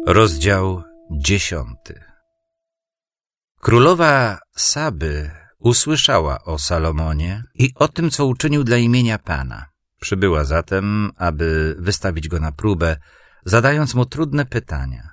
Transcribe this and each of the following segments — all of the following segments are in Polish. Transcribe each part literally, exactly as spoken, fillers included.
Rozdział dziesiąty. Królowa Saby usłyszała o Salomonie i o tym, co uczynił dla imienia Pana. Przybyła zatem, aby wystawić go na próbę, zadając mu trudne pytania.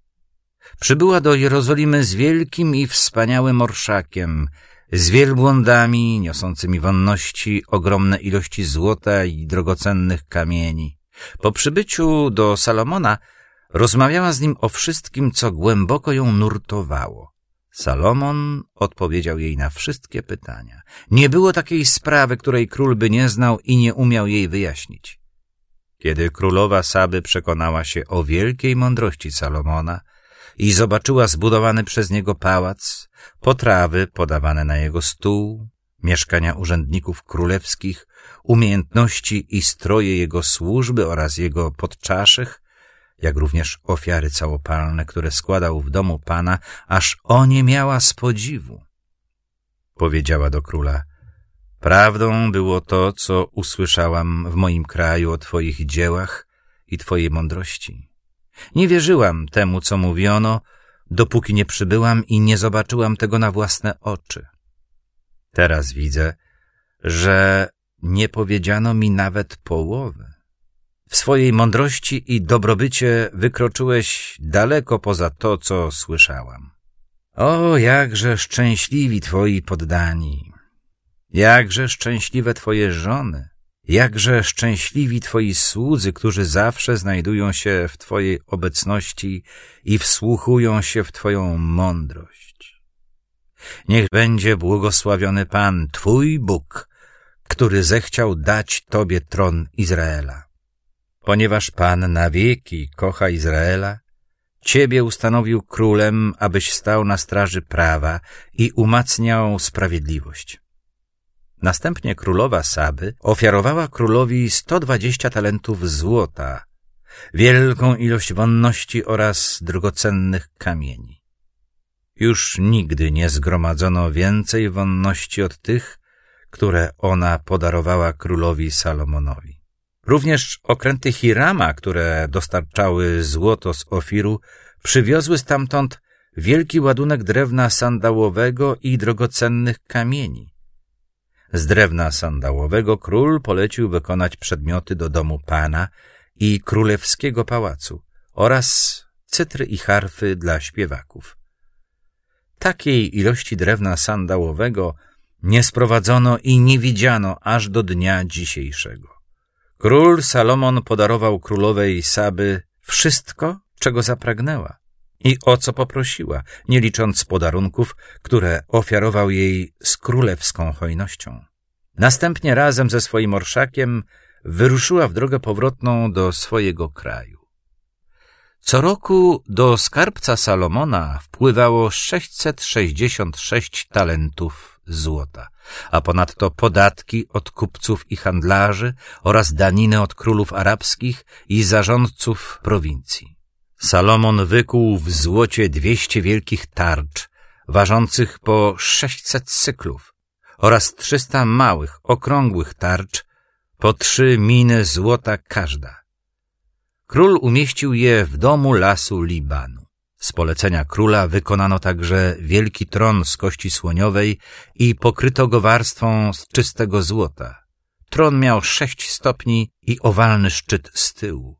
Przybyła do Jerozolimy z wielkim i wspaniałym orszakiem, z wielbłądami niosącymi wonności ogromne ilości złota i drogocennych kamieni. Po przybyciu do Salomona rozmawiała z nim o wszystkim, co głęboko ją nurtowało. Salomon odpowiedział jej na wszystkie pytania. Nie było takiej sprawy, której król by nie znał i nie umiał jej wyjaśnić. Kiedy królowa Saby przekonała się o wielkiej mądrości Salomona i zobaczyła zbudowany przez niego pałac, potrawy podawane na jego stół, mieszkania urzędników królewskich, umiejętności i stroje jego służby oraz jego podczaszych, jak również ofiary całopalne, które składał w domu Pana, aż oniemiała z podziwu. Powiedziała do króla: prawdą było to, co usłyszałam w moim kraju o Twoich dziełach i Twojej mądrości. Nie wierzyłam temu, co mówiono, dopóki nie przybyłam i nie zobaczyłam tego na własne oczy. Teraz widzę, że nie powiedziano mi nawet połowy. W swojej mądrości i dobrobycie wykroczyłeś daleko poza to, co słyszałam. O, jakże szczęśliwi Twoi poddani, jakże szczęśliwe Twoje żony, jakże szczęśliwi Twoi słudzy, którzy zawsze znajdują się w Twojej obecności i wsłuchują się w Twoją mądrość. Niech będzie błogosławiony Pan, Twój Bóg, który zechciał dać Tobie tron Izraela. Ponieważ Pan na wieki kocha Izraela, Ciebie ustanowił królem, abyś stał na straży prawa i umacniał sprawiedliwość. Następnie królowa Saby ofiarowała królowi sto dwadzieścia talentów złota, wielką ilość wonności oraz drogocennych kamieni. Już nigdy nie zgromadzono więcej wonności od tych, które ona podarowała królowi Salomonowi. Również okręty Hirama, które dostarczały złoto z Ofiru, przywiozły stamtąd wielki ładunek drewna sandałowego i drogocennych kamieni. Z drewna sandałowego król polecił wykonać przedmioty do domu Pana i królewskiego pałacu oraz cytry i harfy dla śpiewaków. Takiej ilości drewna sandałowego nie sprowadzono i nie widziano aż do dnia dzisiejszego. Król Salomon podarował królowej Saby wszystko, czego zapragnęła i o co poprosiła, nie licząc podarunków, które ofiarował jej z królewską hojnością. Następnie razem ze swoim orszakiem wyruszyła w drogę powrotną do swojego kraju. Co roku do skarbca Salomona wpływało sześćset sześćdziesiąt sześć talentów złota, a ponadto podatki od kupców i handlarzy oraz daniny od królów arabskich i zarządców prowincji. Salomon wykuł w złocie dwieście wielkich tarcz, ważących po sześćset cyklów, oraz trzysta małych, okrągłych tarcz, po trzy miny złota każda. Król umieścił je w domu lasu Libanu. Z polecenia króla wykonano także wielki tron z kości słoniowej i pokryto go warstwą z czystego złota. Tron miał sześć stopni i owalny szczyt z tyłu.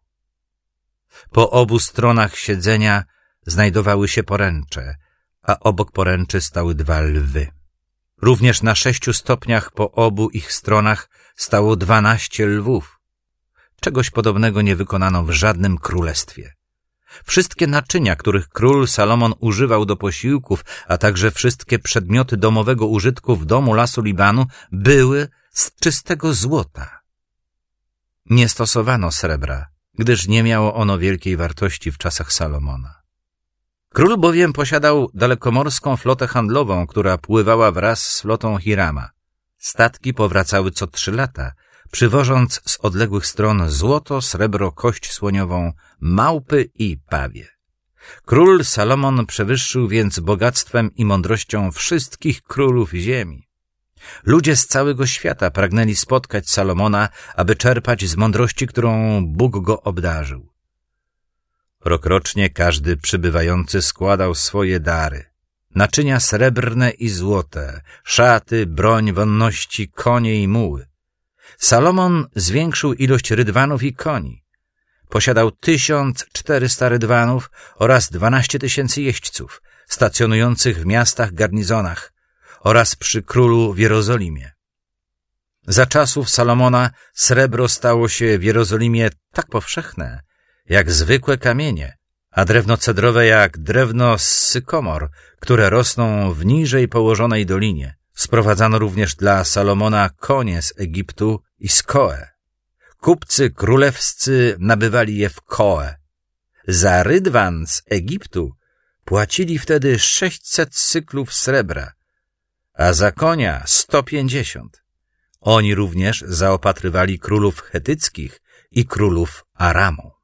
Po obu stronach siedzenia znajdowały się poręcze, a obok poręczy stały dwa lwy. Również na sześciu stopniach po obu ich stronach stało dwanaście lwów. Czegoś podobnego nie wykonano w żadnym królestwie. Wszystkie naczynia, których król Salomon używał do posiłków, a także wszystkie przedmioty domowego użytku w domu lasu Libanu były z czystego złota. Nie stosowano srebra, gdyż nie miało ono wielkiej wartości w czasach Salomona. Król bowiem posiadał dalekomorską flotę handlową, która pływała wraz z flotą Hirama. Statki powracały co trzy lata, przywożąc z odległych stron złoto, srebro, kość słoniową, małpy i pawie. Król Salomon przewyższył więc bogactwem i mądrością wszystkich królów ziemi. Ludzie z całego świata pragnęli spotkać Salomona, aby czerpać z mądrości, którą Bóg go obdarzył. Rokrocznie każdy przybywający składał swoje dary. Naczynia srebrne i złote, szaty, broń, wonności, konie i muły. Salomon zwiększył ilość rydwanów i koni. Posiadał tysiąc czterysta rydwanów oraz dwanaście tysięcy jeźdźców, stacjonujących w miastach, garnizonach oraz przy królu w Jerozolimie. Za czasów Salomona srebro stało się w Jerozolimie tak powszechne, jak zwykłe kamienie, a drewno cedrowe jak drewno z sykomor, które rosną w niżej położonej dolinie. Sprowadzano również dla Salomona konie z Egiptu i z Koe. Kupcy królewscy nabywali je w Koe. Za rydwan z Egiptu płacili wtedy sześćset cyklów srebra, a za konia sto pięćdziesiąt. Oni również zaopatrywali królów chetyckich i królów Aramu.